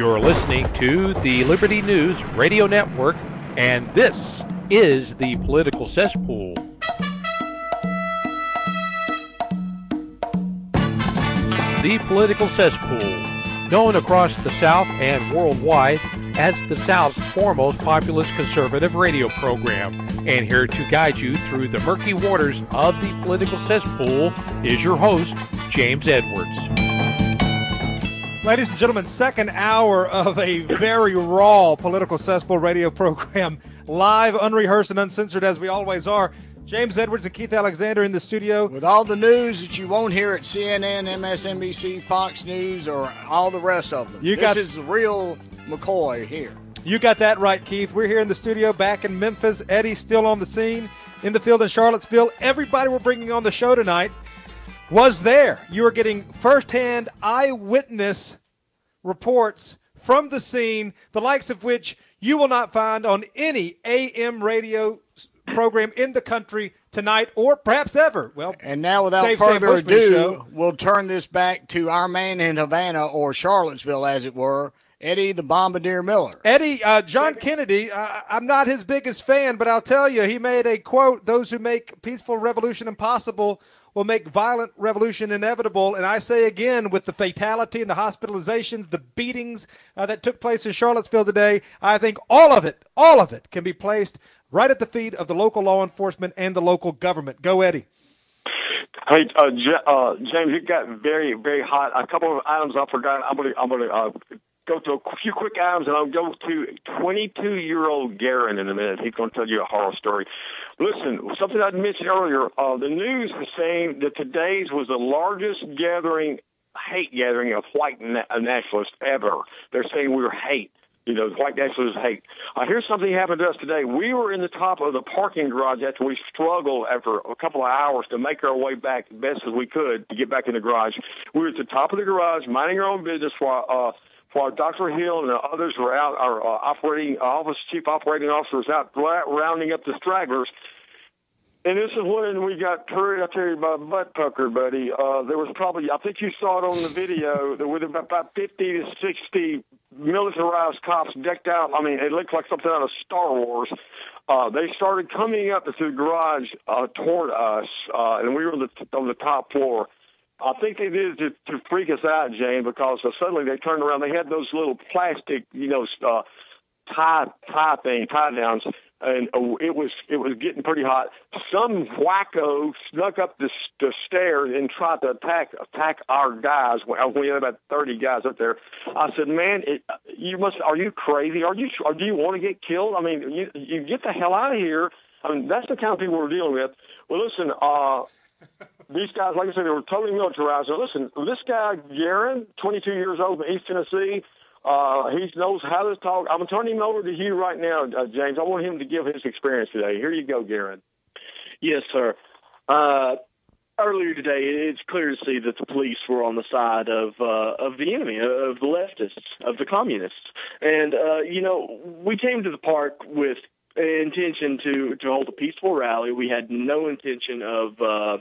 You're listening to the Liberty News Radio Network, and this is the Political Cesspool. The Political Cesspool, known across the South and worldwide as the South's foremost populist conservative radio program. And here to guide you through the murky waters of the Political Cesspool is your host, James Edwards. Ladies and gentlemen, second hour of a very raw Political Cesspool radio program, live, unrehearsed, and uncensored as we always are. James Edwards and Keith Alexander in the studio. With all the news that you won't hear at CNN, MSNBC, Fox News, or all the rest of them. This is the real McCoy here. You got that right, Keith. We're here in the studio back in Memphis. Eddie's still on the scene in the field in Charlottesville. Everybody we're bringing on the show tonight was there. You are getting firsthand eyewitness reports from the scene, the likes of which you will not find on any AM radio program in the country tonight or perhaps ever. Well, and now without further ado, we'll turn this back to our man in Havana, or Charlottesville as it were, Eddie the Bombardier Miller. Eddie, John Kennedy, I'm not his biggest fan, but I'll tell you, he made a quote, "Those who make peaceful revolution impossible will make violent revolution inevitable." And I say again, with the fatality and the hospitalizations, the beatings that took place in Charlottesville today, I think all of it can be placed right at the feet of the local law enforcement and the local government. Go, Eddie. Hey, James, it got very, very hot. A couple of items I forgot. I'm gonna go to a few quick items, and I'll go to 22-year-old Garen in a minute. He's going to tell you a horror story. Listen, something I mentioned earlier, the news was saying that today's was the largest hate gathering of white nationalists ever. They're saying we were hate. You know, white nationalists hate. Here's something happened to us today. We were in the top of the parking garage after we struggled after a couple of hours to make our way back as best as we could to get back in the garage. We were at the top of the garage, minding our own business while Dr. Hill and the others were out, our chief operating officer was out rounding up the stragglers. And this is when we got hurried, I tell you, my butt puckered, buddy. There was probably, I think you saw it on the video, there were about 50 to 60 militarized cops decked out. I mean, it looked like something out of Star Wars. They started coming up to the garage toward us, and we were on the top floor. I think they did it to freak us out, Jane, because suddenly they turned around. They had those little plastic, tie downs, and it was getting pretty hot. Some wacko snuck up the stairs and tried to attack our guys. We had about 30 guys up there. I said, "Man, are you crazy? Or do you want to get killed? I mean, you get the hell out of here." I mean, that's the kind of people we're dealing with. Well, listen, these guys, like I said, they were totally militarized. Now, listen, this guy, Garen, 22 years old in East Tennessee, he knows how to talk. I'm turning him over to you right now, James. I want him to give his experience today. Here you go, Garen. Yes, sir. Earlier today, it's clear to see that the police were on the side of the enemy, of the leftists, of the communists. And, we came to the park with intention to hold a peaceful rally. We had no intention of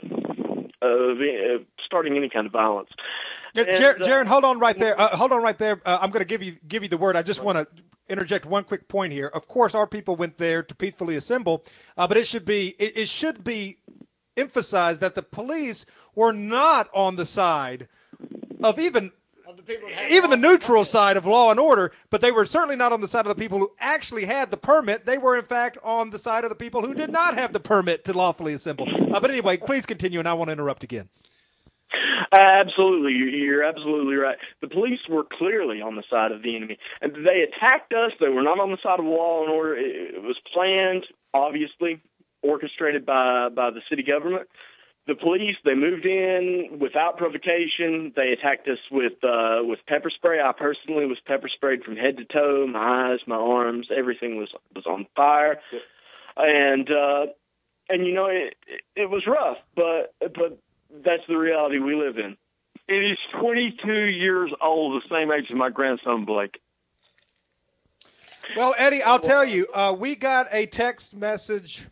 starting any kind of violence. Jaron, hold on right there. I'm going to give you the word. I just want to interject one quick point here. Of course, our people went there to peacefully assemble, but it should be emphasized that the police were not on the side of even the neutral side of law and order, but they were certainly not on the side of the people who actually had the permit. They were, in fact, on the side of the people who did not have the permit to lawfully assemble. But anyway, please continue, and I won't interrupt again. Absolutely. You're absolutely right. The police were clearly on the side of the enemy, and they attacked us. They were not on the side of law and order. It was planned, obviously, orchestrated by the city government. The police, they moved in without provocation. They attacked us with pepper spray. I personally was pepper sprayed from head to toe. My eyes, my arms, everything was on fire. And it was rough, but that's the reality we live in. And he's 22 years old, the same age as my grandson, Blake. Well, Eddie, I'll tell you, we got a text message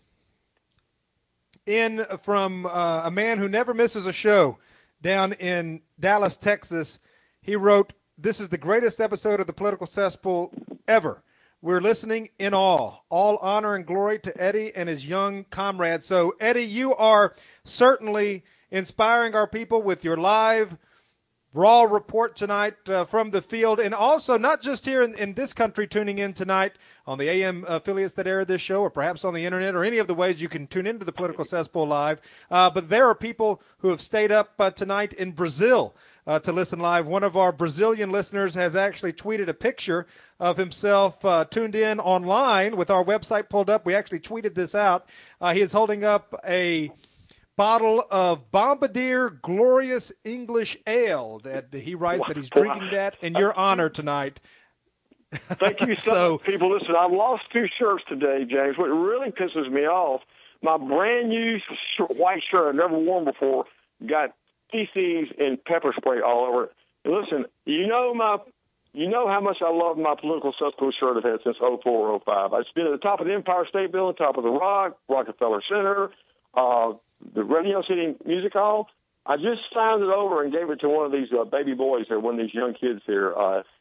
in from a man who never misses a show down in Dallas, Texas. He wrote, this is the greatest episode of the Political Cesspool ever. We're listening in awe. All honor and glory to Eddie and his young comrades. So, Eddie, you are certainly inspiring our people with your live, raw report tonight from the field, and also not just here in this country tuning in tonight on the AM affiliates that air this show, or perhaps on the internet, or any of the ways you can tune into the Political Cesspool live, but there are people who have stayed up tonight in Brazil to listen live. One of our Brazilian listeners has actually tweeted a picture of himself tuned in online with our website pulled up. We actually tweeted this out. He is holding up a bottle of Bombardier Glorious English Ale that he writes that he's drinking that in your honor tonight. Thank you so much, people. Listen, I've lost 2 shirts today, James. What really pisses me off, my brand new white shirt I've never worn before got feces and pepper spray all over it. And listen, you know how much I love my Political Cesspool shirt I've had since 04, 05. It's been at the top of the Empire State Building, top of the Rock, Rockefeller Center, the Radio City Music Hall. I just signed it over and gave it to one of these baby boys here, one of these young kids here.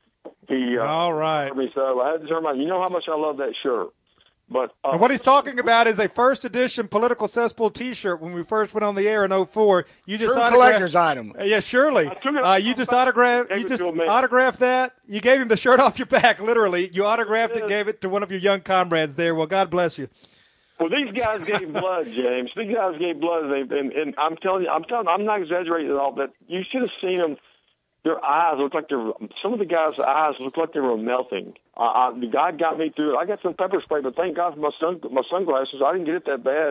All right. So I had to turn my, you know how much I love that shirt. But and what he's talking about is a first edition Political Cesspool T-shirt. When we first went on the air in 04, you just collector's item. Yeah, surely. You just autographed that. You gave him the shirt off your back, literally. You autographed it, gave it to one of your young comrades there. Well, God bless you. Well, these guys gave blood, James. These guys gave blood, and I'm telling you, I'm not exaggerating at all. But you should have seen them. Their eyes look like some of the guys' eyes look like they were melting. The guy got me through it. I got some pepper spray, but thank God for my sunglasses. I didn't get it that bad.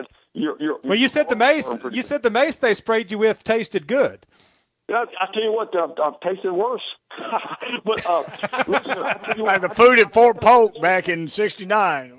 You said the mace. You said the mace they sprayed you with tasted good. Yeah, I tell you what, I've tasted worse. But listen, I tell you what, like the food at Fort Polk back in '69.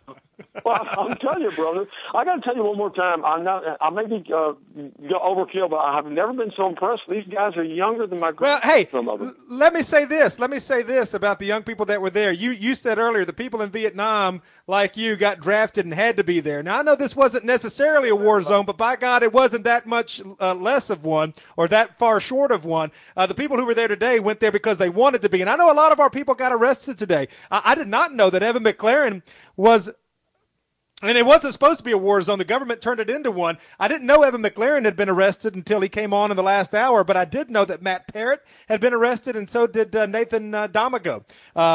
Well, I'm telling you, brother. I got to tell you one more time. I may be overkill, but I have never been so impressed. These guys are younger than my grandparents. Well, hey, let me say this about the young people that were there. You said earlier the people in Vietnam, like you, got drafted and had to be there. Now, I know this wasn't necessarily a war zone, but by God, it wasn't that much less of one or that far short of one. The people who were there today went there because they wanted to be. And I know a lot of our people got arrested today. I did not know that Evan McLaren was – and it wasn't supposed to be a war zone. The government turned it into one. I didn't know Evan McLaren had been arrested until he came on in the last hour, but I did know that Matt Parrott had been arrested, and so did Nathan Domago.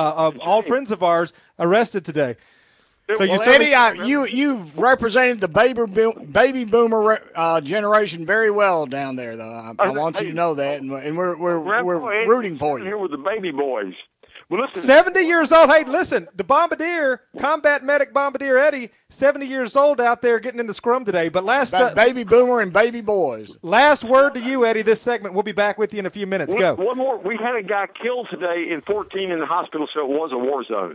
All friends of ours arrested today. So Eddie, you've represented the baby boomer generation very well down there, though. I want you to know that, and we're rooting for you. Here with the baby boys. Well, listen. 70 years old. Hey, listen, the Bombardier, combat medic Bombardier Eddie, 70 years old out there getting in the scrum today. But baby boomer and baby boys. Last word to you, Eddie, this segment. We'll be back with you in a few minutes. Go. One more. We had a guy killed today in 14 in the hospital, so it was a war zone.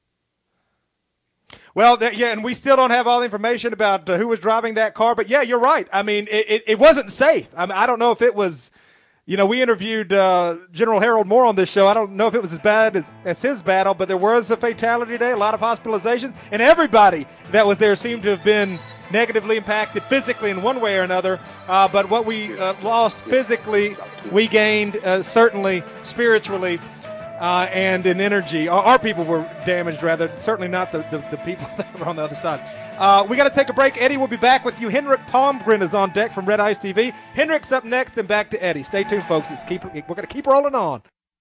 Well, and we still don't have all the information about who was driving that car. But, yeah, you're right. I mean, it wasn't safe. I mean, I don't know if it was – you know, we interviewed General Harold Moore on this show. I don't know if it was as bad as his battle, but there was a fatality today, a lot of hospitalizations, and everybody that was there seemed to have been negatively impacted physically in one way or another. But what we lost physically, we gained certainly spiritually and in energy. Our people were damaged, rather, certainly not the people that were on the other side. We got to take a break. Eddie will be back with you. Henrik Palmgren is on deck from Red Ice TV. Henrik's up next, then back to Eddie. Stay tuned, folks. We're going to keep rolling on.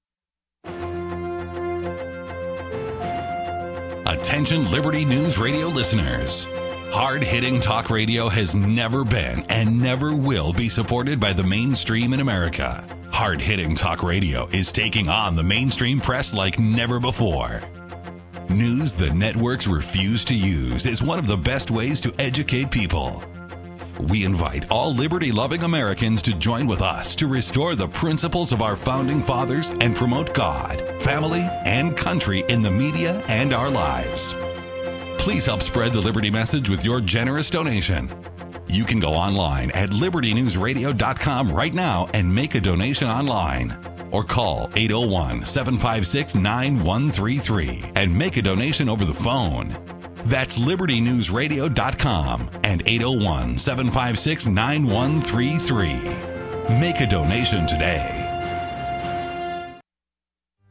Attention Liberty News Radio listeners. Hard-hitting talk radio has never been and never will be supported by the mainstream in America. Hard-hitting talk radio is taking on the mainstream press like never before. News the networks refuse to use is one of the best ways to educate people. We invite all liberty-loving Americans to join with us to restore the principles of our founding fathers and promote God, family, and country in the media and our lives. Please help spread the Liberty message with your generous donation. You can go online at libertynewsradio.com right now and make a donation online. Or call 801-756-9133 and make a donation over the phone. That's libertynewsradio.com and 801-756-9133. Make a donation today.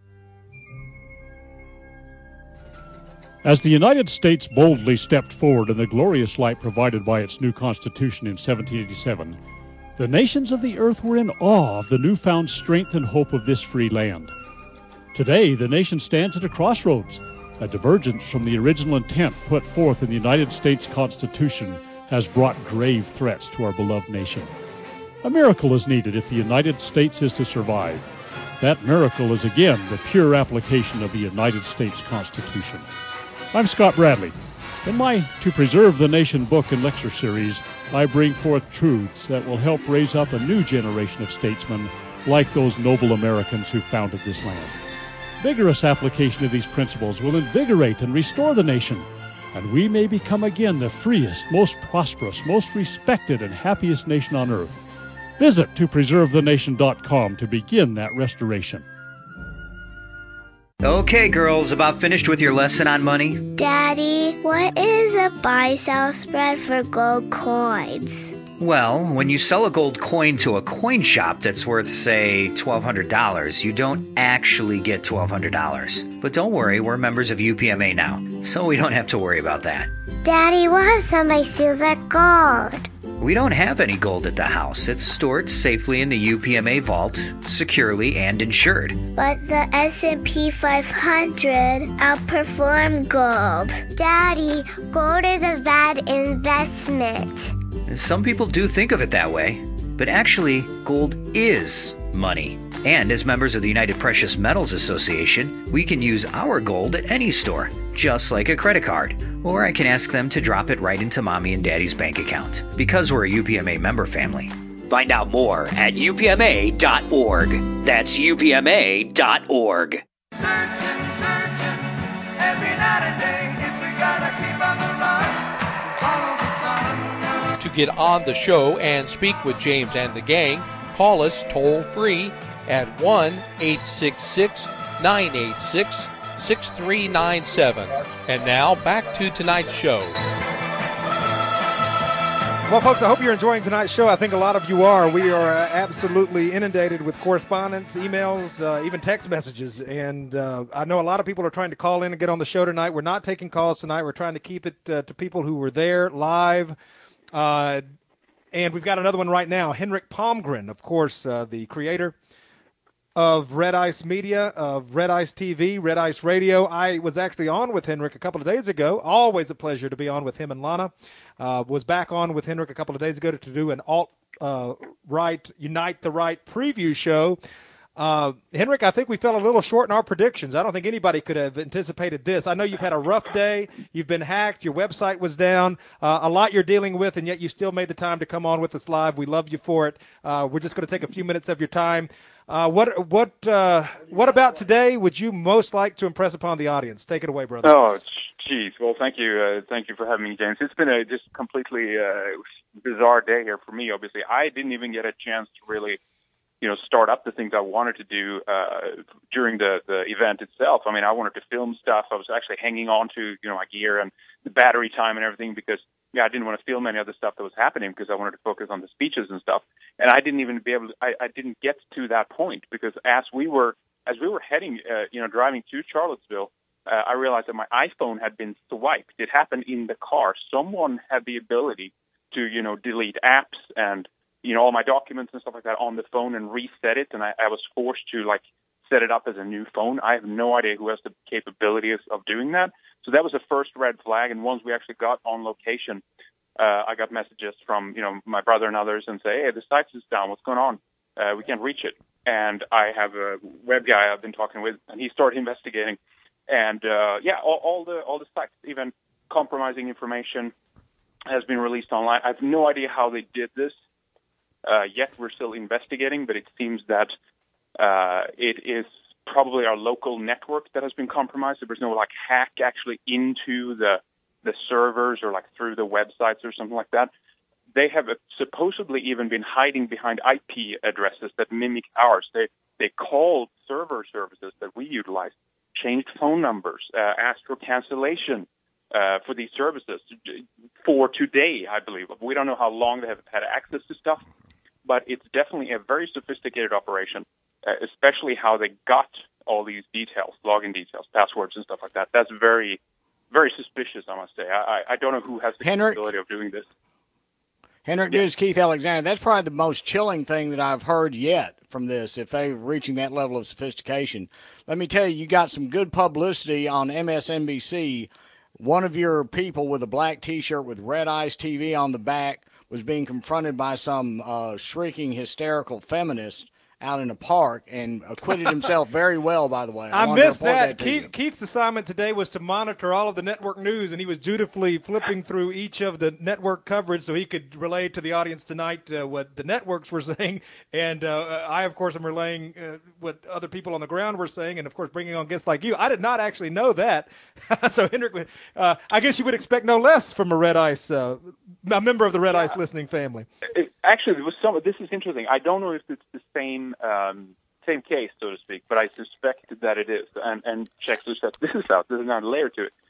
As the United States boldly stepped forward in the glorious light provided by its new Constitution in 1787, the nations of the earth were in awe of the newfound strength and hope of this free land. Today, the nation stands at a crossroads. A divergence from the original intent put forth in the United States Constitution has brought grave threats to our beloved nation. A miracle is needed if the United States is to survive. That miracle is again the pure application of the United States Constitution. I'm Scott Bradley. In my To Preserve the Nation book and lecture series, I bring forth truths that will help raise up a new generation of statesmen like those noble Americans who founded this land. Vigorous application of these principles will invigorate and restore the nation, and we may become again the freest, most prosperous, most respected, and happiest nation on earth. Visit topreservethenation.com to begin that restoration. Okay, girls, about finished with your lesson on money? Daddy, what is a buy-sell spread for gold coins? Well, when you sell a gold coin to a coin shop that's worth, say, $1,200, you don't actually get $1,200. But don't worry, we're members of UPMA now, so we don't have to worry about that. Daddy, what if somebody steals our gold? We don't have any gold at the house. It's stored safely in the UPMA vault, securely and insured. But the S&P 500 outperformed gold. Daddy, gold is a bad investment. Some people do think of it that way, but actually, gold is money. And as members of the United Precious Metals Association, we can use our gold at any store, just like a credit card. Or I can ask them to drop it right into Mommy and Daddy's bank account, because we're a UPMA member family. Find out more at upma.org. That's upma.org. Searching, every night and day, if we gotta keep on the run, follow the sun. To get on the show and speak with James and the gang, call us toll-free at 1-866-986-6397. And now, back to tonight's show. Well, folks, I hope you're enjoying tonight's show. I think a lot of you are. We are absolutely inundated with correspondence, emails, even text messages. And I know a lot of people are trying to call in and get on the show tonight. We're not taking calls tonight. We're trying to keep it to people who were there live. And we've got another one right now. Henrik Palmgren, of course, the creator of Red Ice Media, of Red Ice TV, Red Ice Radio. I was actually on with Henrik a couple of days ago. Always a pleasure to be on with him and Lana. Was back on with Henrik a couple of days ago to do an alt-right, Unite the Right preview show. Henrik, I think we fell a little short in our predictions. I don't think anybody could have anticipated this. I know you've had a rough day. You've been hacked. Your website was down. A lot you're dealing with, and yet you still made the time to come on with us live. We love you for it. We're just going to take a few minutes of your time. What about today would you most like to impress upon the audience? Take it away, brother. Oh, geez. Well, thank you. Thank you for having me, James. It's been a just completely bizarre day here for me, obviously. I didn't even get a chance to really start up the things I wanted to do during the event itself. I mean, I wanted to film stuff. I was actually hanging on to, my gear and the battery time and everything because, I didn't want to film any other stuff that was happening because I wanted to focus on the speeches and stuff. And I didn't even I didn't get to that point because as we were heading, driving to Charlottesville, I realized that my iPhone had been swiped. It happened in the car. Someone had the ability to, delete apps and, all my documents and stuff like that on the phone and reset it. And I was forced to set it up as a new phone. I have no idea who has the capability of doing that. So that was the first red flag. And once we actually got on location, I got messages from, my brother and others and say, hey, the site is down. What's going on? We can't reach it. And I have a web guy I've been talking with, and he started investigating. And, all the sites, even compromising information has been released online. I have no idea how they did this. Yet we're still investigating, but it seems that it is probably our local network that has been compromised. There was no hack actually into the servers or through the websites or something like that. They have supposedly even been hiding behind IP addresses that mimic ours. They called server services that we utilize, changed phone numbers, asked for cancellation for these services for today, I believe. We don't know how long they have had access to stuff, but it's definitely a very sophisticated operation, especially how they got all these details, login details, passwords, and stuff like that. That's very very suspicious, I must say. I don't know who has the capability of doing this. Henrik, this is Keith Alexander. That's probably the most chilling thing that I've heard yet from this, if they're reaching that level of sophistication. Let me tell you, you got some good publicity on MSNBC. One of your people with a black T-shirt with Red Ice TV on the back was being confronted by some shrieking, hysterical feminist out in a park and acquitted himself very well, by the way. I missed that. Keith's assignment today was to monitor all of the network news, and he was dutifully flipping through each of the network coverage so he could relay to the audience tonight what the networks were saying. And I, of course, am relaying what other people on the ground were saying, and, of course, bringing on guests like you. I did not actually know that. So, Henrik, I guess you would expect no less from a Red Ice, a member of the Red Ice listening family. Actually, there was this is interesting. I don't know if it's the same case, so to speak, but I suspect that it is. And check this out. This is not a layer to it.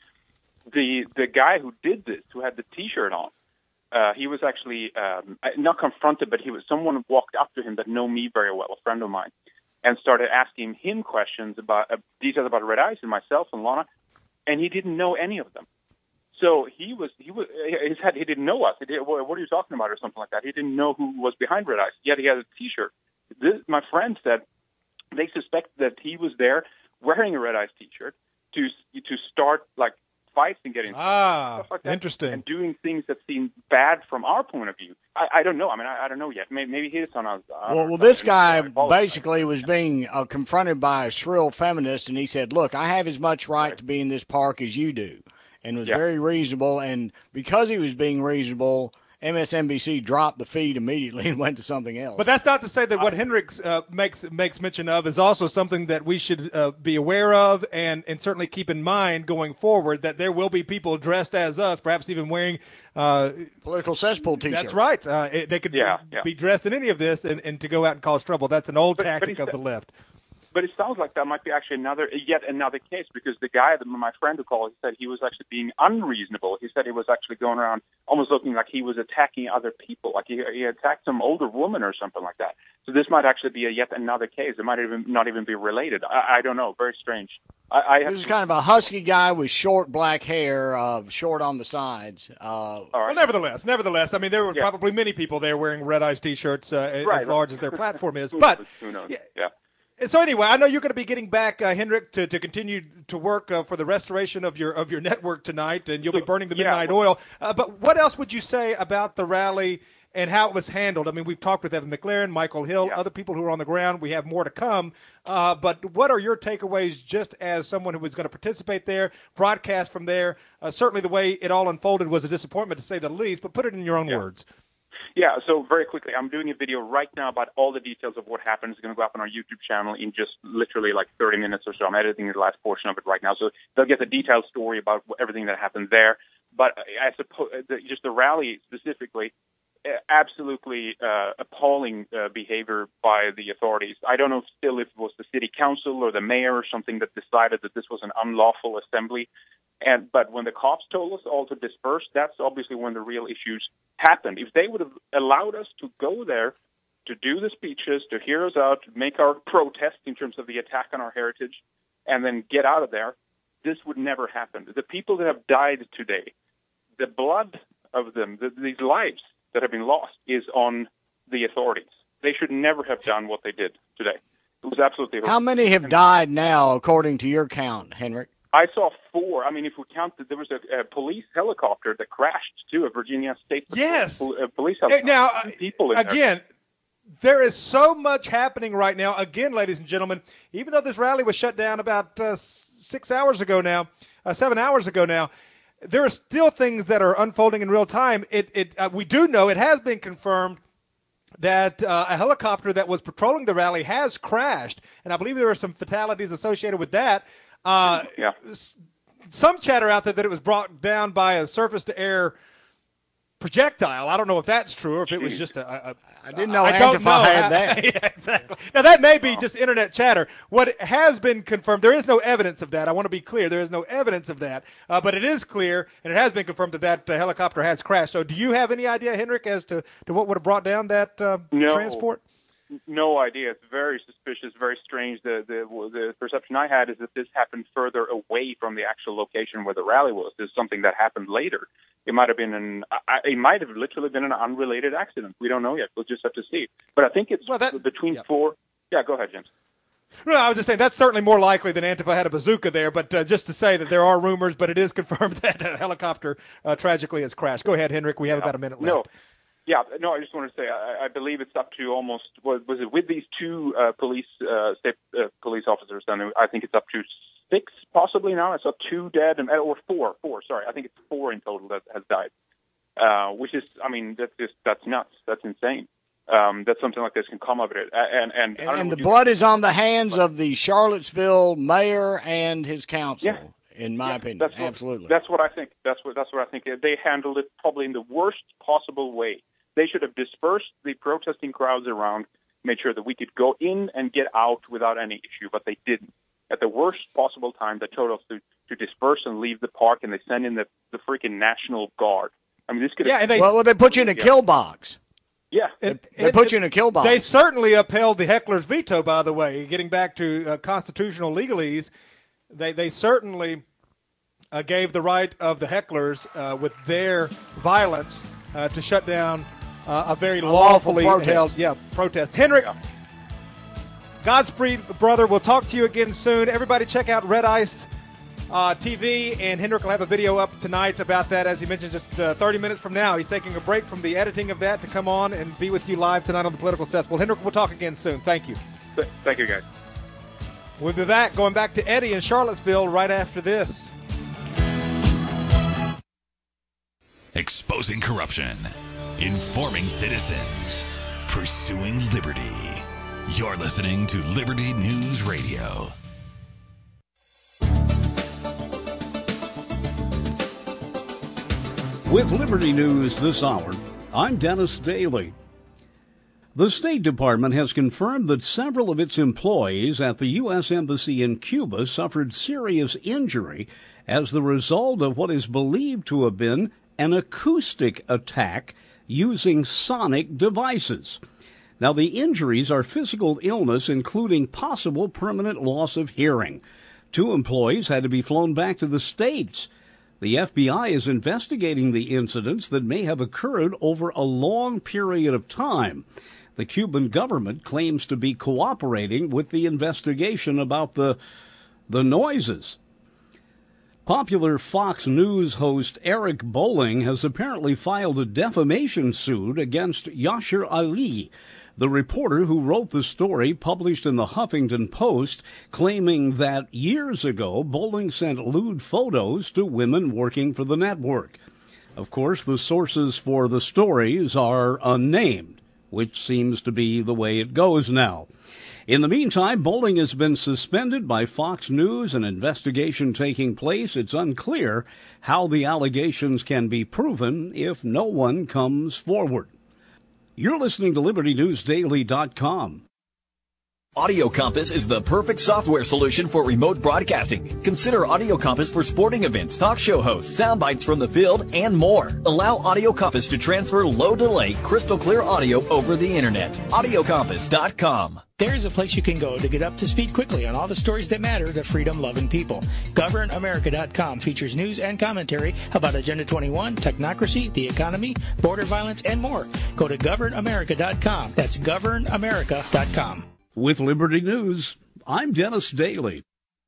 The guy who did this, who had the T-shirt on, he was actually not confronted, but someone walked up to him that know me very well, a friend of mine, and started asking him questions about details about Red Ice and myself and Lana, and he didn't know any of them. So he didn't know us. What are you talking about, or something like that? He didn't know who was behind Red Ice. Yet he had a T-shirt. My friend said they suspect that he was there wearing a Red Ice T-shirt to start like fights and getting stuff like that, interesting, and doing things that seem bad from our point of view. I don't know. I mean, I don't know yet. Maybe he is on us. Well, this guy basically was being confronted by a shrill feminist, and he said, "Look, I have as much right to be in this park as you do." And was very reasonable, and because he was being reasonable, MSNBC dropped the feed immediately and went to something else. But that's not to say that what Henrik makes mention of is also something that we should be aware of and certainly keep in mind going forward, that there will be people dressed as us, perhaps even wearing political cesspool T-shirts. That's right. They could be dressed in any of this and to go out and cause trouble. That's an old tactic of the left. But it sounds like that might be actually yet another case, because the guy, my friend who called, he said he was actually being unreasonable. He said he was actually going around almost looking like he was attacking other people, like he attacked some older woman or something like that. So this might actually be yet another case. It might not even be related. I don't know. Very strange. This is kind of a husky guy with short black hair, short on the sides. Well, nevertheless, I mean, there were probably many people there wearing Red Ice T-shirts as large as their platform is. But who knows? So anyway, I know you're going to be getting back, Henrik, to continue to work for the restoration of your network tonight, and you'll be burning the midnight oil. But what else would you say about the rally and how it was handled? I mean, we've talked with Evan McLaren, Michael Hill, other people who are on the ground. We have more to come. But what are your takeaways just as someone who was going to participate there, broadcast from there? Certainly the way it all unfolded was a disappointment, to say the least, but put it in your own words. Yeah, so very quickly, I'm doing a video right now about all the details of what happened. It's going to go up on our YouTube channel in just literally like 30 minutes or so. I'm editing the last portion of it right now, so they'll get the detailed story about everything that happened there. But I suppose just the rally specifically, absolutely appalling behavior by the authorities. I don't know if it was the city council or the mayor or something that decided that this was an unlawful assembly. But when the cops told us all to disperse, that's obviously when the real issues happened. If they would have allowed us to go there, to do the speeches, to hear us out, to make our protest in terms of the attack on our heritage, and then get out of there, this would never happen. The people that have died today, the blood of them, these lives that have been lost, is on the authorities. They should never have done what they did today. It was absolutely horrible. How many have died now, according to your count, Henrik? I saw 4. I mean, if we count that there was a police helicopter that crashed, too, a Virginia State police helicopter. Now, people in again, there is so much happening right now. Again, ladies and gentlemen, even though this rally was shut down about 7 hours ago now, there are still things that are unfolding in real time. We do know, it has been confirmed, that a helicopter that was patrolling the rally has crashed, and I believe there are some fatalities associated with that. Some chatter out there that it was brought down by a surface-to-air projectile. I don't know if that's true or if it was just I didn't know Antifa had that. Yeah, exactly. Now, that may be just internet chatter. What has been confirmed, there is no evidence of that. I want to be clear. There is no evidence of that. But it is clear, and it has been confirmed that helicopter has crashed. So do you have any idea, Henrik, as to what would have brought down that transport? no idea. It's very suspicious, very strange. The perception I had is that this happened further away from the actual location where the rally was. This is something that happened later. It might have been it might have literally been an unrelated accident. We don't know yet. We'll just have to see. But I think it's between four. Yeah, go ahead, James. No, I was just saying that's certainly more likely than Antifa had a bazooka there, but just to say that there are rumors, but it is confirmed that a helicopter tragically has crashed. Go ahead, Henrik. We have about a minute left. I just want to say I believe it's up to almost, was it with these two state police officers, then I think it's up to 6 possibly now. It's up 2 dead, or 4, sorry. I think it's 4 in total that has died, which is, I mean, that's nuts. That's insane. That something like this can come of it. And the blood is on the hands of the Charlottesville mayor and his council, in my opinion. Absolutely. That's what I think. That's what I think. They handled it probably in the worst possible way. They should have dispersed the protesting crowds around, made sure that we could go in and get out without any issue, but they didn't. At the worst possible time, they told us to disperse and leave the park, and they sent in the freaking National Guard. I mean, this could have... they put you in a kill box. Yeah. They put you in a kill box. They certainly upheld the heckler's veto, by the way. Getting back to constitutional legalese, they certainly gave the right of the hecklers with their violence to shut down a very lawfully held protest. Henrik, Godspeed, brother. We'll talk to you again soon. Everybody check out Red Ice TV, and Henrik will have a video up tonight about that, as he mentioned, just 30 minutes from now. He's taking a break from the editing of that to come on and be with you live tonight on the Political Cesspool. Henrik, we'll talk again soon. Thank you. Thank you, guys. We'll be back, going back to Eddie in Charlottesville right after this. Exposing corruption, informing citizens, pursuing liberty. You're listening to Liberty News Radio. With Liberty News this hour, I'm Dennis Daly. The State Department has confirmed that several of its employees at the U.S. Embassy in Cuba suffered serious injury as the result of what is believed to have been an acoustic attack using sonic devices. Now, the injuries are physical illness, including possible permanent loss of hearing. 2 employees had to be flown back to the States. The FBI is investigating the incidents that may have occurred over a long period of time. The Cuban government claims to be cooperating with the investigation about the noises. Popular Fox News host Eric Bolling has apparently filed a defamation suit against Yashar Ali, the reporter who wrote the story published in the Huffington Post, claiming that years ago Bolling sent lewd photos to women working for the network. Of course, the sources for the stories are unnamed, which seems to be the way it goes now. In the meantime, Bolling has been suspended by Fox News, an investigation taking place. It's unclear how the allegations can be proven if no one comes forward. You're listening to LibertyNewsDaily.com. Audio Compass is the perfect software solution for remote broadcasting. Consider Audio Compass for sporting events, talk show hosts, sound bites from the field, and more. Allow Audio Compass to transfer low-delay, crystal-clear audio over the Internet. AudioCompass.com. There's a place you can go to get up to speed quickly on all the stories that matter to freedom-loving people. GovernAmerica.com features news and commentary about Agenda 21, technocracy, the economy, border violence, and more. Go to GovernAmerica.com. That's GovernAmerica.com. With Liberty News, I'm Dennis Daly.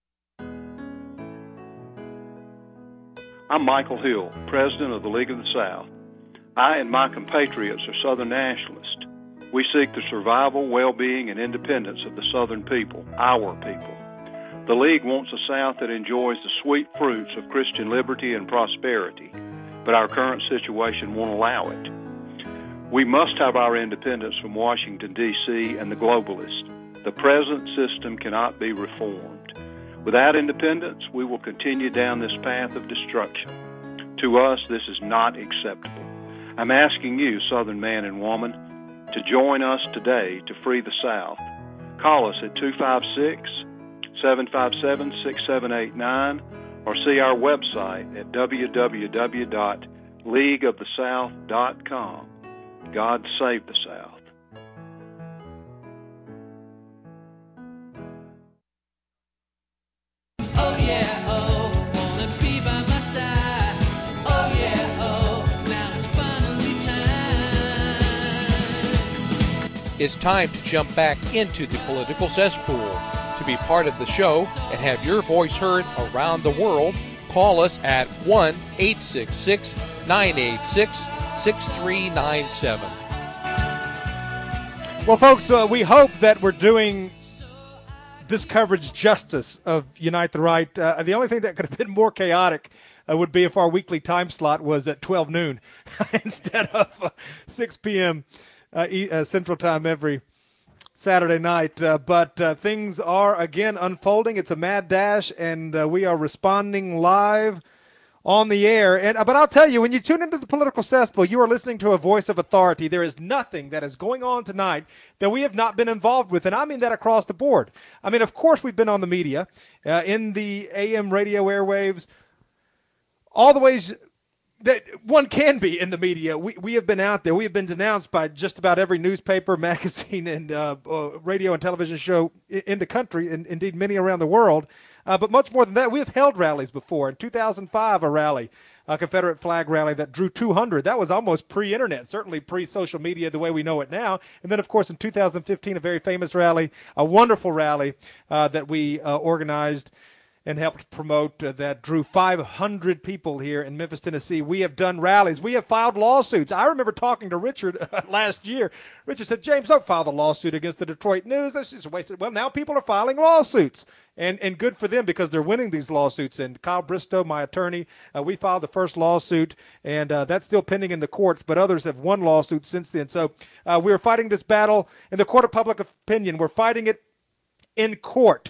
I'm Michael Hill, President of the League of the South. I and my compatriots are Southern nationalists. We seek the survival, well-being, and independence of the Southern people, our people. The League wants a South that enjoys the sweet fruits of Christian liberty and prosperity, but our current situation won't allow it. We must have our independence from Washington, D.C. and the globalists. The present system cannot be reformed. Without independence, we will continue down this path of destruction. To us, this is not acceptable. I'm asking you, Southern man and woman, to join us today to free the South. Call us at 256-757-6789 or see our website at www.leagueofthesouth.com. God save the South. it's time to jump back into the political cesspool. To be part of the show and have your voice heard around the world, call us at 1-866-986-6397. Well, folks, we hope that we're doing this coverage justice of Unite the Right. The only thing that could have been more chaotic would be if our weekly time slot was at 12 noon instead of 6 p.m. Central Time every Saturday night. But things are, again, unfolding. It's a mad dash, and we are responding live on the air. But I'll tell you, when you tune into the political cesspool, you are listening to a voice of authority. There is nothing that is going on tonight that we have not been involved with, and I mean that across the board. I mean, of course, we've been on the media, in the AM radio airwaves, all the ways that one can be in the media. We have been out there. We have been denounced by just about every newspaper, magazine, and radio and television show in the country, and indeed many around the world. But much more than that, we have held rallies before. In 2005, a rally, a Confederate flag rally that drew 200. That was almost pre-internet, certainly pre-social media the way we know it now. And then, of course, in 2015, a very famous rally, a wonderful rally that we organized and helped promote that drew 500 people here in Memphis, Tennessee. We have done rallies. We have filed lawsuits. I remember talking to Richard last year. Richard said, James, don't file the lawsuit against the Detroit News. That's just a waste of, well, now people are filing lawsuits. And good for them because they're winning these lawsuits. And Kyle Bristow, my attorney, we filed the first lawsuit, and that's still pending in the courts, but others have won lawsuits since then. So we're fighting this battle in the court of public opinion. We're fighting it in court.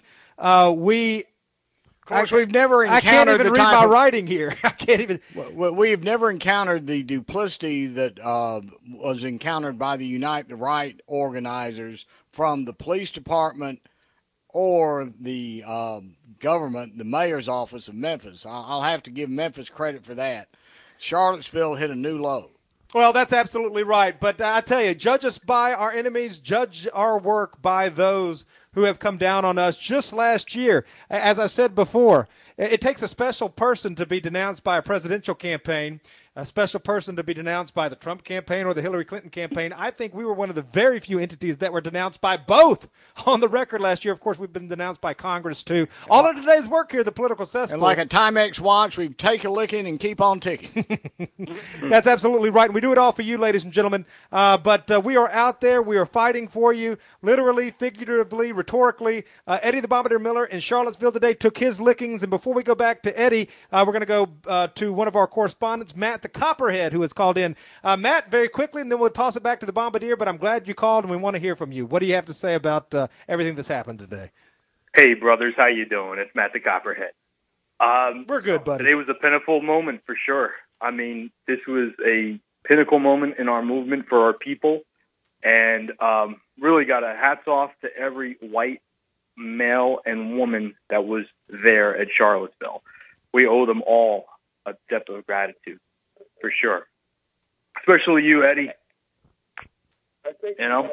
Of course, we've never encountered. I can't even read my writing here. I can't even. We've never encountered the duplicity that was encountered by the Unite the Right organizers from the police department or the government, the mayor's office of Memphis. I'll have to give Memphis credit for that. Charlottesville hit a new low. Well, that's absolutely right. But I tell you, judge us by our enemies, judge our work by those who have come down on us just last year. As I said before, it takes a special person to be denounced by a presidential campaign, a special person to be denounced by the Trump campaign or the Hillary Clinton campaign. I think we were one of the very few entities that were denounced by both on the record last year. Of course, we've been denounced by Congress, too. All of today's work here, the political cesspool. And like a Timex watch, we take a licking and keep on ticking. That's absolutely right. And we do it all for you, ladies and gentlemen. But we are out there. We are fighting for you, literally, figuratively, rhetorically. Eddie the Bombardier Miller in Charlottesville today took his lickings. And before we go back to Eddie, we're going to go to one of our correspondents, Matt the Copperhead, who has called in. Matt, very quickly, and then we'll toss it back to the Bombardier, but I'm glad you called, and we want to hear from you. What do you have to say about everything that's happened today? Hey, brothers, how you doing? It's Matt the Copperhead. We're good, buddy. Today was a pinnacle moment for sure. I mean, this was a pinnacle moment in our movement for our people, and really got a hats off to every white male and woman that was there at Charlottesville. We owe them all a debt of gratitude. For sure. Especially you, Eddie. You know?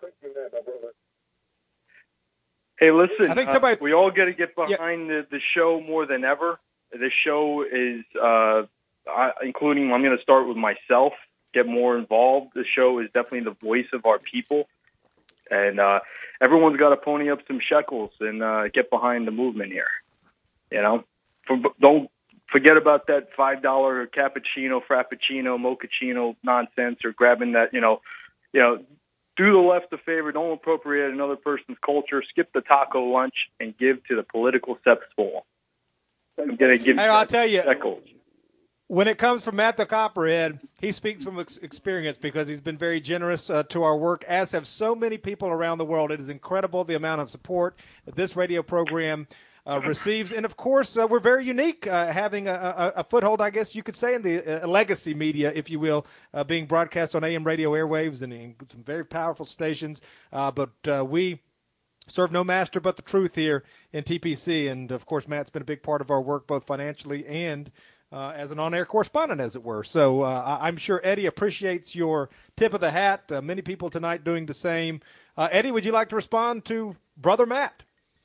Hey, listen, I think somebody, we all got to get behind the show more than ever. The show is, including, I'm going to start with myself, get more involved. The show is definitely the voice of our people. And everyone's got to pony up some shekels and get behind the movement here. You know? Don't forget about that $5 cappuccino, frappuccino, mochaccino nonsense, or grabbing that, you know, do the left a favor. Don't appropriate another person's culture. Skip the taco lunch and give to the political cesspool. I'm going to give I'll tell you, shekels. When it comes from Matt the Copperhead, he speaks from experience because he's been very generous to our work, as have so many people around the world. It is incredible the amount of support that this radio program receives. And, of course, we're very unique, having a foothold, I guess you could say, in the legacy media, if you will, being broadcast on AM radio airwaves and in some very powerful stations. But we serve no master but the truth here in TPC. And, of course, Matt's been a big part of our work, both financially and as an on-air correspondent, as it were. So I'm sure Eddie appreciates your tip of the hat. Many people tonight doing the same. Eddie, would you like to respond to Brother Matt?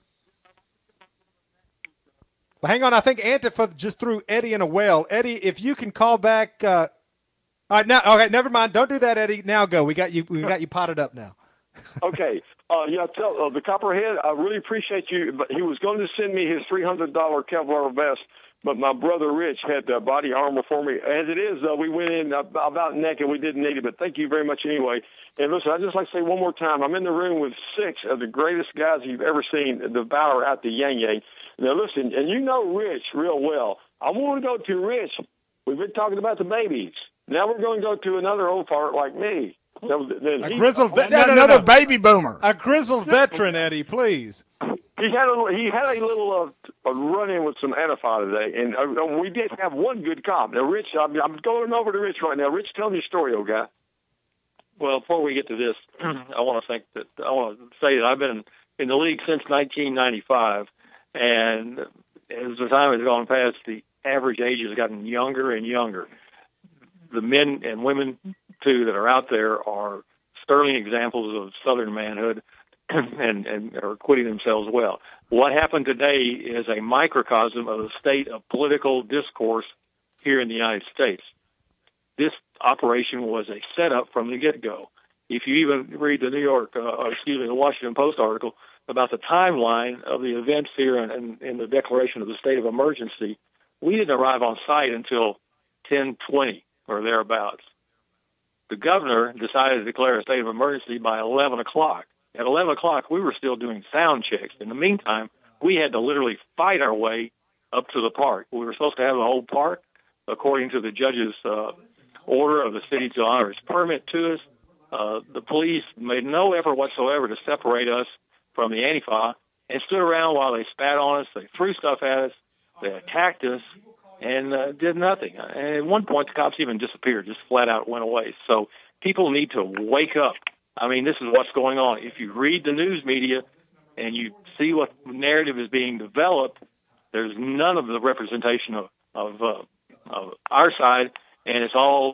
Well, hang on. I think Antifa just threw Eddie in a well. Eddie, if you can call back. All right, now, okay, never mind. Don't do that, Eddie. Now go. We got you potted up now. Okay. Tell the Copperhead, I really appreciate you. But he was going to send me his $300 Kevlar vest, but my brother Rich had body armor for me. As it is, we went in about neck and we didn't need it, but thank you very much anyway. And listen, I'd just like to say one more time, I'm in the room with 6 of the greatest guys you've ever seen devour out the Yang Yang. Now listen, and you know Rich real well. I want to go to Rich. We've been talking about the babies. Now we're going to go to another old fart like me. A grizzled another baby boomer. A grizzled veteran, Eddie, please. He had a little run-in with some Antifa today, and we did have one good cop. Now, Rich, I'm going over to Rich right now. Rich, tell me your story, old guy. Well, before we get to this, I want to say that I've been in the league since 1995, and as the time has gone past, the average age has gotten younger and younger. The men and women, too, that are out there are sterling examples of Southern manhood and are acquitting themselves well. What happened today is a microcosm of the state of political discourse here in the United States. This operation was a setup from the get-go. If you even read the the Washington Post article about the timeline of the events here in the declaration of the state of emergency, we didn't arrive on site until 10:20 or thereabouts. The governor decided to declare a state of emergency by 11 o'clock. At 11 o'clock, we were still doing sound checks. In the meantime, we had to literally fight our way up to the park. We were supposed to have the whole park, according to the judge's order of the city to honor his permit to us. The police made no effort whatsoever to separate us from the Antifa and stood around while they spat on us, they threw stuff at us, they attacked us, and did nothing. And at one point, the cops even disappeared, just flat out went away. So people need to wake up. I mean, this is what's going on. If you read the news media and you see what narrative is being developed, there's none of the representation of our side, and it's all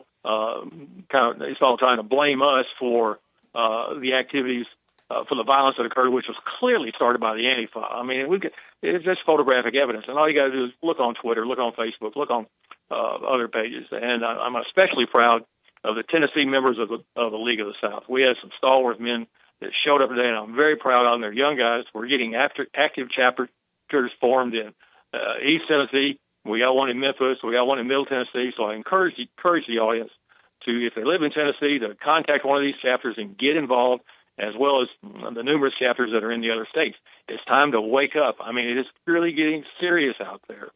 it's all trying to blame us for the activities, for the violence that occurred, which was clearly started by the Antifa. I mean, it's just photographic evidence, and all you got to do is look on Twitter, look on Facebook, look on other pages. And I'm especially proud of the Tennessee members of the League of the South. We had some stalwart men that showed up today, and I'm very proud of them. They're young guys. We're getting active chapters formed in East Tennessee. We got one in Memphis. We got one in Middle Tennessee. So I encourage the audience to, if they live in Tennessee, to contact one of these chapters and get involved, as well as the numerous chapters that are in the other states. It's time to wake up. I mean, it is really getting serious out there.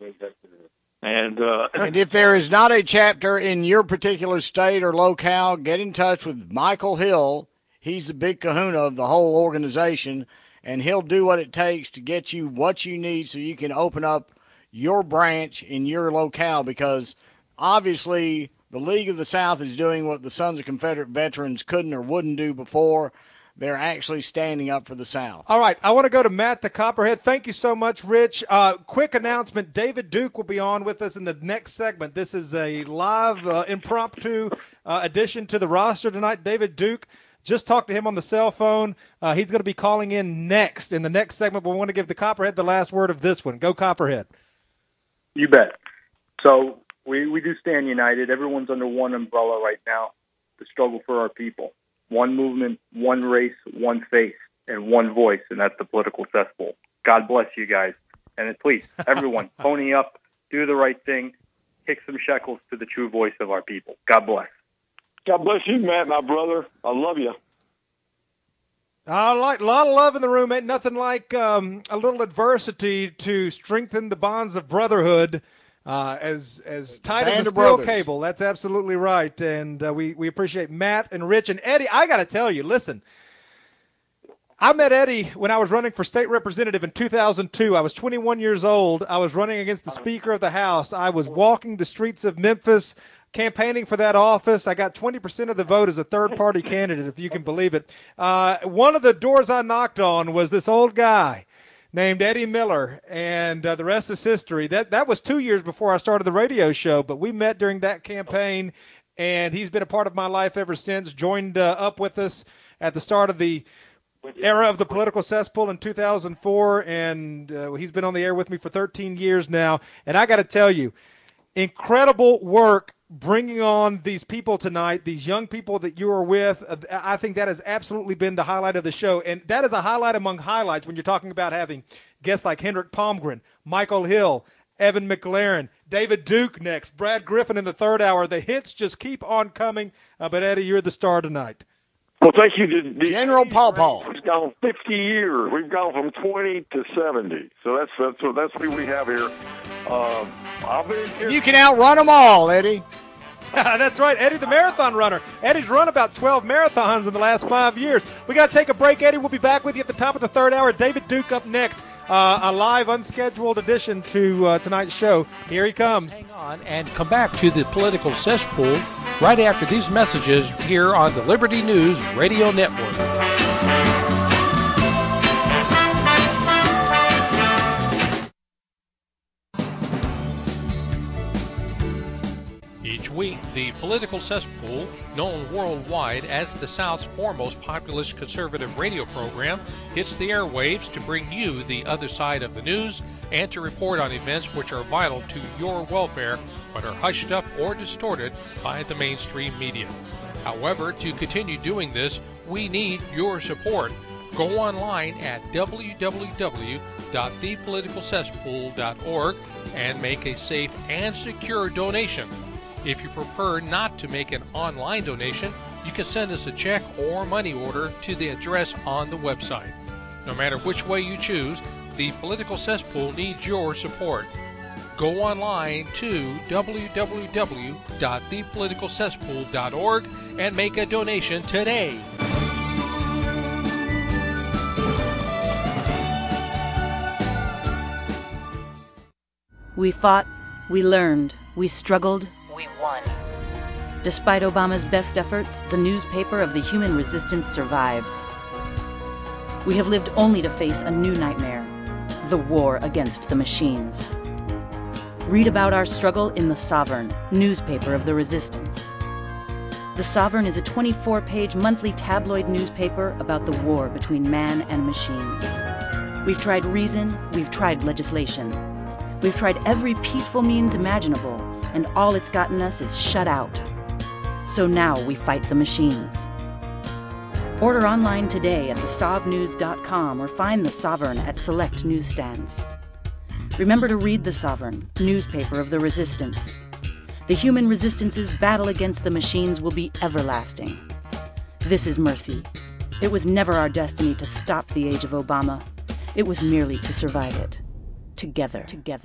And if there is not a chapter in your particular state or locale, get in touch with Michael Hill. He's the big kahuna of the whole organization, and he'll do what it takes to get you what you need so you can open up your branch in your locale, because obviously the League of the South is doing what the Sons of Confederate Veterans couldn't or wouldn't do before. They're actually standing up for the South. All right, I want to go to Matt the Copperhead. Thank you so much, Rich. Quick announcement, David Duke will be on with us in the next segment. This is a live impromptu addition to the roster tonight. David Duke, just talked to him on the cell phone. He's going to be calling in next in the next segment, but we want to give the Copperhead the last word of this one. Go Copperhead. You bet. So we do stand united. Everyone's under one umbrella right now, the struggle for our people. One movement, one race, one face, and one voice, and that's the political cesspool. God bless you guys. And please, everyone, pony up, do the right thing, kick some shekels to the true voice of our people. God bless. God bless you, Matt, my brother. I love you. A lot of love in the room. Ain't nothing like a little adversity to strengthen the bonds of brotherhood. As tight as a steel cable. That's absolutely right. And we appreciate Matt and Rich and Eddie. I got to tell you, listen, I met Eddie when I was running for state representative in 2002. I was 21 years old. I was running against the Speaker of the House. I was walking the streets of Memphis, campaigning for that office. I got 20% of the vote as a third-party candidate, if you can believe it. One of the doors I knocked on was this old guy named Eddie Miller, and the rest is history. That was 2 years before I started the radio show, but we met during that campaign, and he's been a part of my life ever since, joined up with us at the start of the era of the political cesspool in 2004, and he's been on the air with me for 13 years now. And I got to tell you, incredible work bringing on these people tonight, these young people that you are with. I think that has absolutely been the highlight of the show, and that is a highlight among highlights when you're talking about having guests like Hendrik Palmgren, Michael Hill, Evan McLaren, David Duke next, Brad Griffin in the third hour. The hits just keep on coming, but Eddie, you're the star tonight. Well, thank you. General Paul Paul. It's gone 50 years. We've gone from 20 to 70. So that's what we have here. I'll be here. You can outrun them all, Eddie. That's right, Eddie the marathon runner. Eddie's run about 12 marathons in the last 5 years. We got to take a break, Eddie. We'll be back with you at the top of the third hour. David Duke up next. A live, unscheduled addition to tonight's show. Here he comes. Hang on and come back to the political cesspool right after these messages here on the Liberty News Radio Network. Each week, the Political Cesspool, known worldwide as the South's foremost populist conservative radio program, hits the airwaves to bring you the other side of the news and to report on events which are vital to your welfare but are hushed up or distorted by the mainstream media. However, to continue doing this, we need your support. Go online at www.thepoliticalcesspool.org and make a safe and secure donation. If you prefer not to make an online donation, you can send us a check or money order to the address on the website. No matter which way you choose, the Political Cesspool needs your support. Go online to www.thepoliticalcesspool.org and make a donation today. We fought, we learned, we struggled, we won. Despite Obama's best efforts, the newspaper of the human resistance survives. We have lived only to face a new nightmare, the war against the machines. Read about our struggle in The Sovereign, newspaper of the resistance. The Sovereign is a 24-page monthly tabloid newspaper about the war between man and machines. We've tried reason, we've tried legislation. We've tried every peaceful means imaginable, and all it's gotten us is shut out. So now we fight the machines. Order online today at thesovnews.com or find The Sovereign at select newsstands. Remember to read The Sovereign, newspaper of the resistance. The human resistance's battle against the machines will be everlasting. This is mercy. It was never our destiny to stop the age of Obama. It was merely to survive it. Together.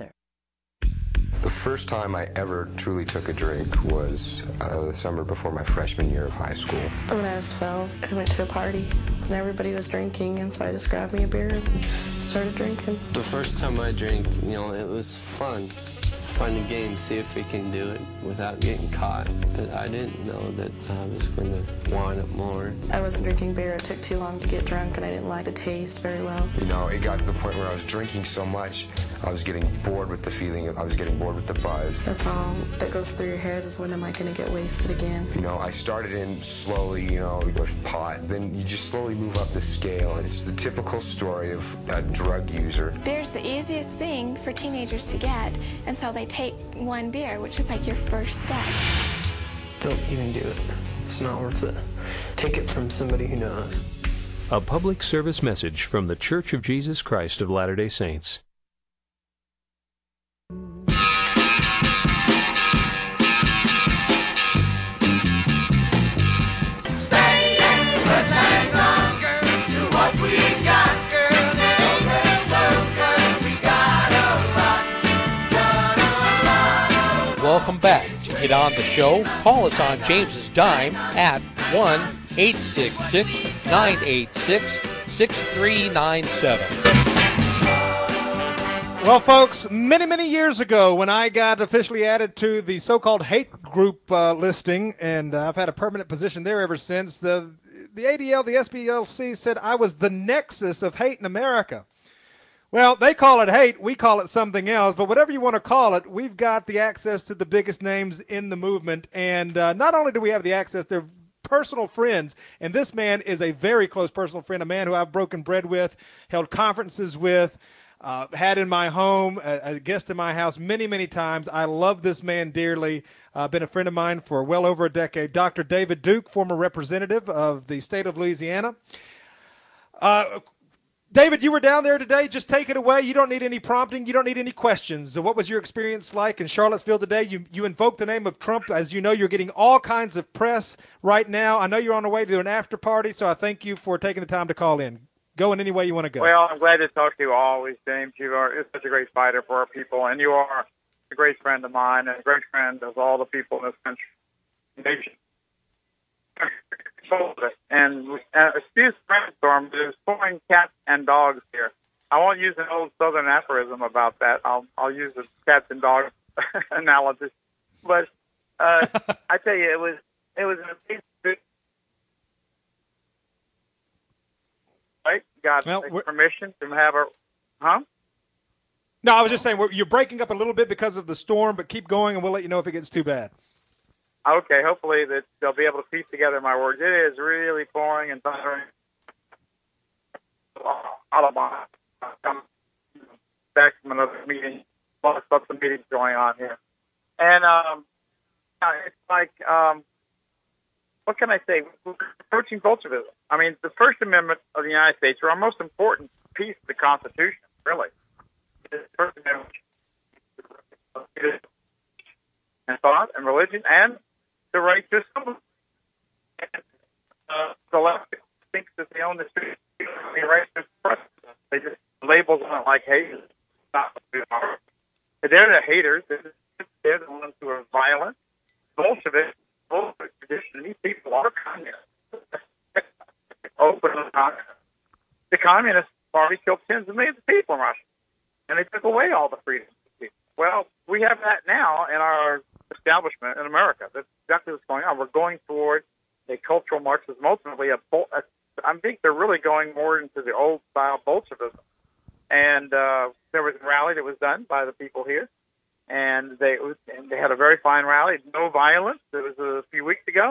The first time I ever truly took a drink was the summer before my freshman year of high school. When I was 12, I went to a party, and everybody was drinking, and so I just grabbed me a beer and started drinking. The first time I drank, it was fun. Fun and game, see if we can do it without getting caught. But I didn't know that I was going to want it more. I wasn't drinking beer. It took too long to get drunk, and I didn't like the taste very well. It got to the point where I was drinking so much, I was getting bored with the feeling. I was getting bored with the buzz. That's all that goes through your head is when am I going to get wasted again? I started in slowly, with pot. Then you just slowly move up the scale. It's the typical story of a drug user. Beer's the easiest thing for teenagers to get, and so they take one beer, which is like your first step. Don't even do it. It's not worth it. Take it from somebody who knows. A public service message from the Church of Jesus Christ of Latter-day Saints. Welcome back. To get on the show, call us on James's dime at 1-866-986-6397. Well, folks, many years ago when I got officially added to the so-called hate group listing, and I've had a permanent position there ever since, the ADL, the SPLC said I was the nexus of hate in America. Well, they call it hate. We call it something else. But whatever you want to call it, we've got the access to the biggest names in the movement. And not only do we have the access, they're personal friends. And this man is a very close personal friend, a man who I've broken bread with, held conferences with. had in my home, a guest in my house many, many times. I love this man dearly. Been a friend of mine for well over a decade. Dr. David Duke, former representative of the state of Louisiana. David, you were down there today. Just take it away. You don't need any prompting. You don't need any questions. So what was your experience like in Charlottesville today? You invoked the name of Trump. As you know, you're getting all kinds of press right now. I know you're on the way to an after party, so I thank you for taking the time to call in. Go in any way you want to go. Well, I'm glad to talk to you always, James. You are such a great fighter for our people, and you are a great friend of mine and a great friend of all the people in this country, nation. And excuse the rainstorm, but it's pouring cats and dogs here. I won't use an old Southern aphorism about that. I'll use a cats and dogs analogy. But I tell you, it was an amazing. Right? Got permission to have a, No, I was just saying you're breaking up a little bit because of the storm, but keep going, and we'll let you know if it gets too bad. Okay, hopefully that they'll be able to piece together my words. It is really pouring and thundering. Alabama. I'm back from another meeting. Lots of meetings going on here. And it's like, what can I say? We're approaching Bolshevism. I mean, the First Amendment of the United States, or our most important piece of the Constitution, really. The First Amendment and thought and religion and the right to assemble. The left thinks that they own the street, the right to express. They just labels on it like haters. They're the haters. They're the ones who are violent. Bolshevik tradition. These people are communists. Open communists. The Communist Party killed tens of millions of people in Russia, and they took away all the freedoms of people. Well, we have that now in our establishment in America. That's exactly what's going on. We're going toward a cultural Marxism, ultimately I think they're really going more into the old style Bolshevism. And there was a rally that was done by the people here, and they had a very fine rally. No violence. It was a few weeks ago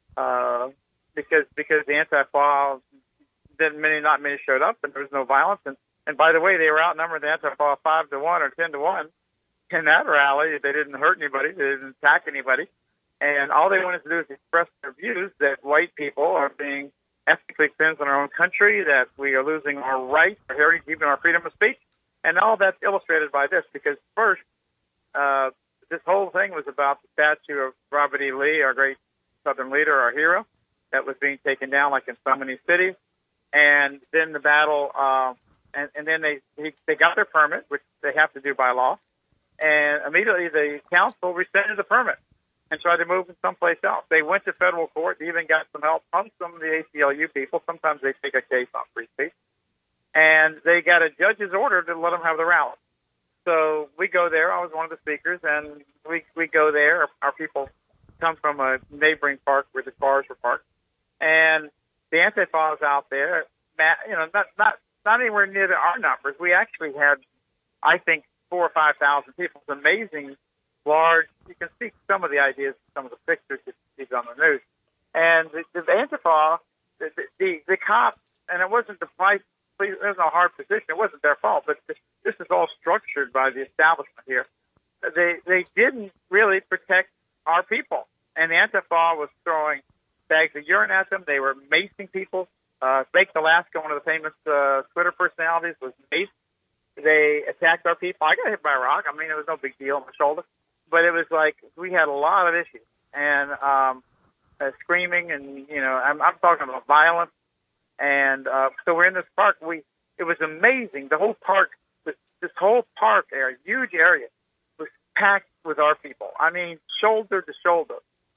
because the Antifa not many showed up, and there was no violence. And by the way, they were outnumbered the Antifa 5-1 or 10-1 in that rally. They didn't hurt anybody. They didn't attack anybody. And all they wanted to do is express their views that white people are being ethnically cleansed in our own country, that we are losing our rights, our heritage, even our freedom of speech. And all that's illustrated by this, because first, this whole thing was about the statue of Robert E. Lee, our great Southern leader, our hero, that was being taken down like in so many cities. And then the battle, and then they got their permit, which they have to do by law. And immediately the council rescinded the permit and tried to move it someplace else. They went to federal court. They even got some help from some of the ACLU people. Sometimes they take a case on free speech. And they got a judge's order to let them have the rally. So we go there. I was one of the speakers, and we go there. Our people come from a neighboring park where the cars were parked. And the Antifa is out there, not anywhere near our numbers. We actually had, I think, 4,000 or 5,000 people. It's amazing, large. You can see some of the ideas, some of the pictures you see on the news. And the Antifa, the cops, and it wasn't the price. It was a hard position. It wasn't their fault, but this is all structured by the establishment here. They didn't really protect our people, and the Antifa was throwing bags of urine at them. They were macing people. Blake Alaska, one of the famous Twitter personalities, was maced. They attacked our people. I got hit by a rock. I mean, it was no big deal on my shoulder, but it was like we had a lot of issues and screaming, and I'm talking about violence. And so we're in this park. It was amazing. The whole park, this whole park area, huge area, was packed with our people. I mean, shoulder to shoulder.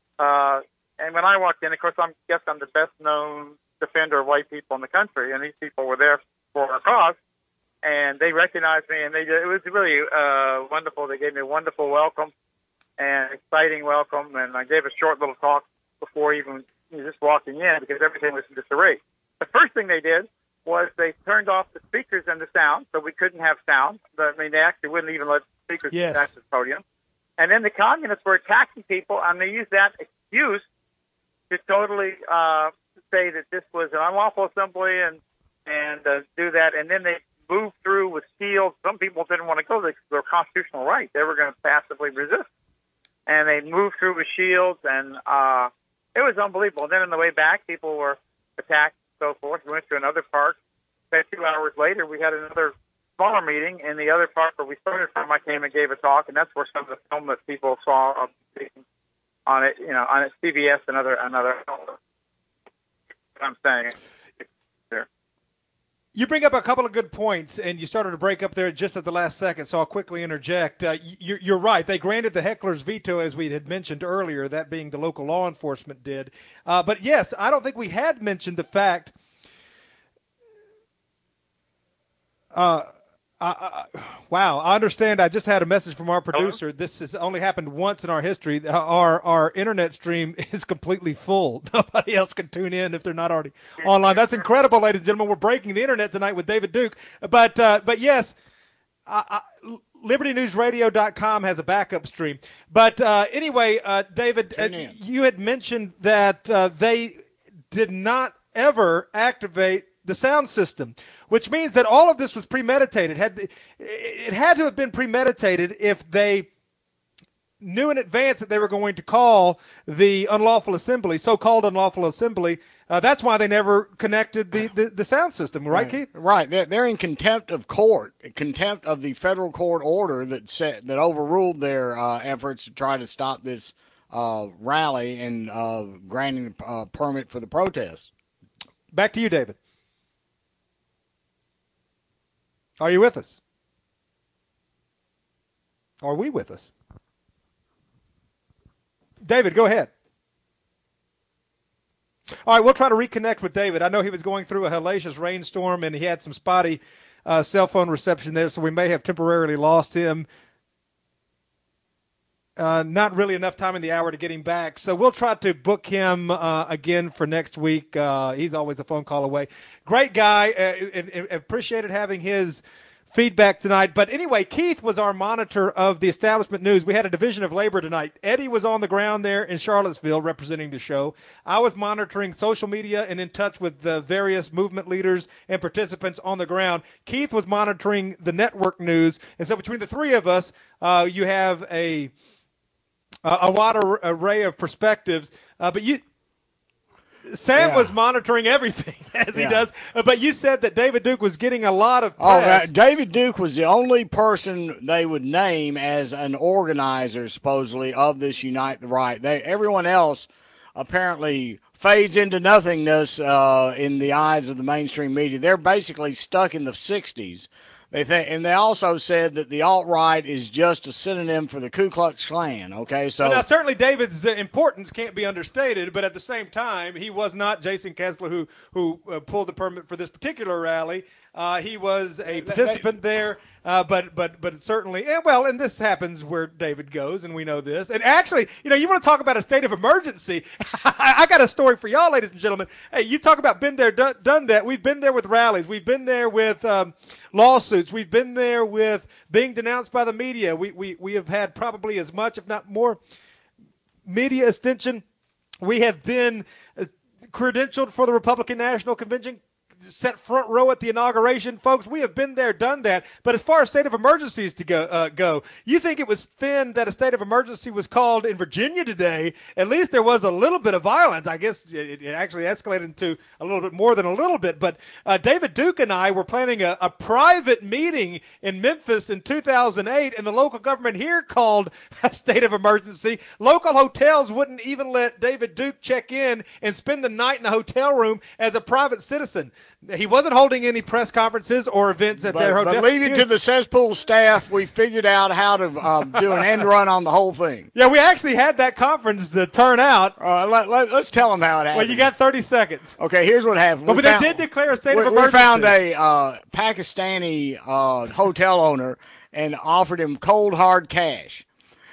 And when I walked in, of course, I'm the best known defender of white people in the country, and these people were there for our cause. And they recognized me, and it was really wonderful. They gave me a wonderful welcome and exciting welcome. And I gave a short little talk before even just walking in, because everything was in disarray. The first thing they did was they turned off the speakers and the sound, so we couldn't have sound. I mean, they actually wouldn't even let speakers access the podium. And then the communists were attacking people, and they used that excuse to totally say that this was an unlawful assembly and do that. And then they move through with shields. Some people didn't want to go there because their constitutional right. They were going to passively resist. And they moved through with shields, and it was unbelievable. And then on the way back, people were attacked and so forth. We went to another park. Then 2 hours later, we had another smaller meeting in the other park where we started from. I came and gave a talk, and that's where some of the film that people saw on it, on CBS and other. I'm saying there. You bring up a couple of good points, and you started to break up there just at the last second, so I'll quickly interject. You're right. They granted the heckler's veto, as we had mentioned earlier, that being the local law enforcement did. But, yes, I don't think we had mentioned the fact wow, I understand. I just had a message from our producer. Hello? This has only happened once in our history. Our internet stream is completely full. Nobody else can tune in if they're not already online. That's incredible, ladies and gentlemen. We're breaking the internet tonight with David Duke. But yes, LibertyNewsRadio.com has a backup stream. But anyway, David, you had mentioned that they did not ever activate the sound system, which means that all of this was premeditated. It had to have been premeditated if they knew in advance that they were going to call the unlawful assembly, so-called unlawful assembly. That's why they never connected the sound system, right, Keith? Right. They're in contempt of court, contempt of the federal court order that overruled their efforts to try to stop this rally and granting a permit for the protest. Back to you, David. Are you with us? Are we with us? David, go ahead. All right, we'll try to reconnect with David. I know he was going through a hellacious rainstorm, and he had some spotty cell phone reception there, so we may have temporarily lost him. Not really enough time in the hour to get him back, so we'll try to book him again for next week. He's always a phone call away. Great guy. Appreciated having his feedback tonight. But anyway, Keith was our monitor of the establishment news. We had a division of labor tonight. Eddie was on the ground there in Charlottesville representing the show. I was monitoring social media and in touch with the various movement leaders and participants on the ground. Keith was monitoring the network news. And so between the three of us, you have a wide array of perspectives. But Sam was monitoring everything, as he does. But you said that David Duke was getting a lot of press. David Duke was the only person they would name as an organizer, supposedly, of this Unite the Right. Everyone else apparently fades into nothingness in the eyes of the mainstream media. They're basically stuck in the 60s. And they also said that the alt-right is just a synonym for the Ku Klux Klan, okay? So now, certainly David's importance can't be understated, but at the same time, he was not Jason Kessler who pulled the permit for this particular rally. He was a participant there, but certainly, and this happens where David goes, and we know this. And actually, you want to talk about a state of emergency. I got a story for y'all, ladies and gentlemen. Hey, you talk about been there, done that. We've been there with rallies. We've been there with lawsuits. We've been there with being denounced by the media. We have had probably as much, if not more, media attention. We have been credentialed for the Republican National Convention, set front row at the inauguration. Folks, we have been there, done that. But as far as state of emergencies to go, you think it was thin that a state of emergency was called in Virginia today? At least there was a little bit of violence. I guess it actually escalated into a little bit more than a little bit. But David Duke and I were planning a private meeting in Memphis in 2008, and the local government here called a state of emergency. Local hotels wouldn't even let David Duke check in and spend the night in a hotel room as a private citizen. He wasn't holding any press conferences or events at their hotel. But leave it to the cesspool staff. We figured out how to do an end run on the whole thing. Yeah, we actually had that conference turn out. Let's tell them how it happened. Well, you got 30 seconds. Okay, here's what happened. But they did declare a state of emergency. We found a Pakistani hotel owner and offered him cold, hard cash.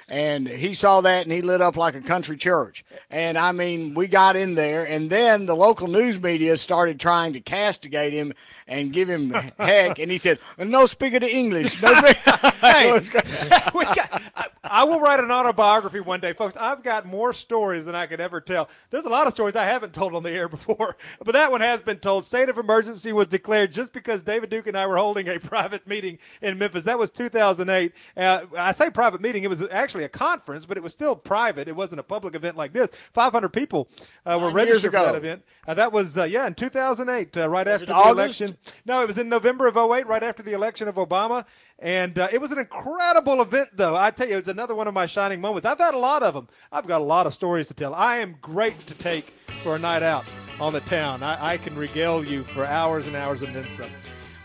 And he saw that, and he lit up like a country church. And, I mean, we got in there, and then the local news media started trying to castigate him and give him heck. And he said, no speaking of English. No Hey, I will write an autobiography one day, folks. I've got more stories than I could ever tell. There's a lot of stories I haven't told on the air before, but that one has been told. State of emergency was declared just because David Duke and I were holding a private meeting in Memphis. That was 2008. I say private meeting. It was actually a conference, but it was still private. It wasn't a public event like this. 500 people were registered for that event. That was, in 2008, right after the election. No, it was in November of 2008, right after the election of Obama. And it was an incredible event, though. I tell you, it's another one of my shining moments. I've had a lot of them. I've got a lot of stories to tell. I am great to take for a night out on the town. I can regale you for hours and hours and then some.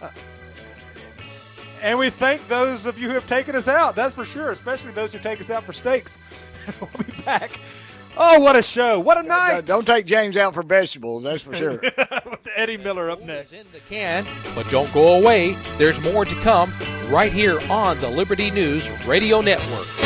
And we thank those of you who have taken us out, that's for sure, especially those who take us out for steaks. We'll be back. Oh, what a show. What a night. Don't take James out for vegetables, that's for sure. Eddie Miller up next. In the can, but don't go away. There's more to come right here on the Liberty News Radio Network.